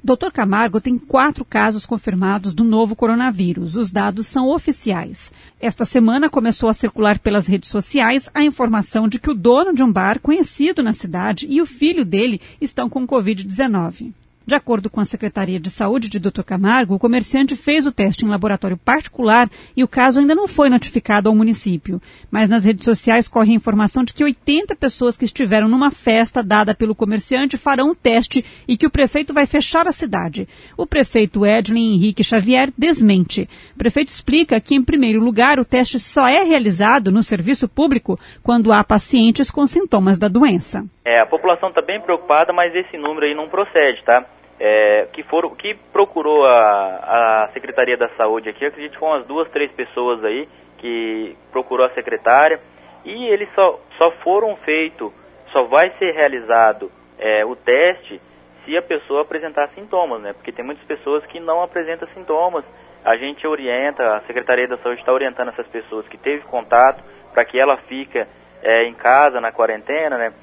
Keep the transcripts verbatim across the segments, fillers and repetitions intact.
doutor Camargo tem quatro casos confirmados do novo coronavírus. Os dados são oficiais. Esta semana começou a circular pelas redes sociais a informação de que o dono de um bar conhecido na cidade e o filho dele estão com covid dezenove. De acordo com a Secretaria de Saúde de doutor Camargo, o comerciante fez o teste em laboratório particular e o caso ainda não foi notificado ao município. Mas nas redes sociais corre a informação de que oitenta pessoas que estiveram numa festa dada pelo comerciante farão o teste e que o prefeito vai fechar a cidade. O prefeito Edlin Henrique Xavier desmente. O prefeito explica que, em primeiro lugar, o teste só é realizado no serviço público quando há pacientes com sintomas da doença. É, a população está bem preocupada, mas esse número aí não procede, tá? É, que, foram, que procurou a, a Secretaria da Saúde aqui, eu acredito que foram umas duas, três pessoas aí que procurou a secretária, e eles só, só foram feitos, só vai ser realizado é, o teste se a pessoa apresentar sintomas, né? Porque tem muitas pessoas que não apresentam sintomas. A gente orienta, a Secretaria da Saúde está orientando essas pessoas que teve contato para que ela fique é, em casa, na quarentena, né?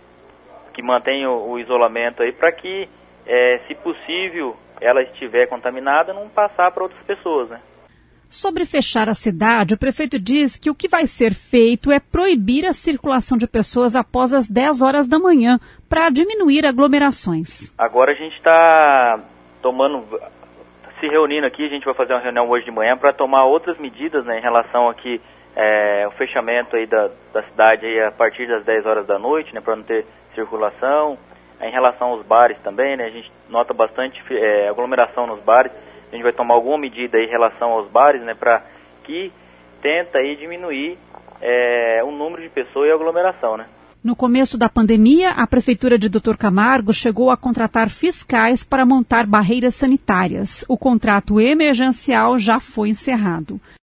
Que mantenha o, o isolamento aí para que, é, se possível, ela estiver contaminada, não passar para outras pessoas, né? Sobre fechar a cidade, o prefeito diz que o que vai ser feito é proibir a circulação de pessoas após as dez horas da manhã, para diminuir aglomerações. Agora a gente está tomando, se reunindo aqui, a gente vai fazer uma reunião hoje de manhã para tomar outras medidas, né, em relação aqui é, o fechamento aí da, da cidade aí a partir das dez horas da noite, né, para não ter circulação. Em relação aos bares também, né, a gente nota bastante é, aglomeração nos bares. A gente vai tomar alguma medida aí em relação aos bares, né, para que tenta aí diminuir é, o número de pessoas e a aglomeração, né. No começo da pandemia, a Prefeitura de doutor Camargo chegou a contratar fiscais para montar barreiras sanitárias. O contrato emergencial já foi encerrado.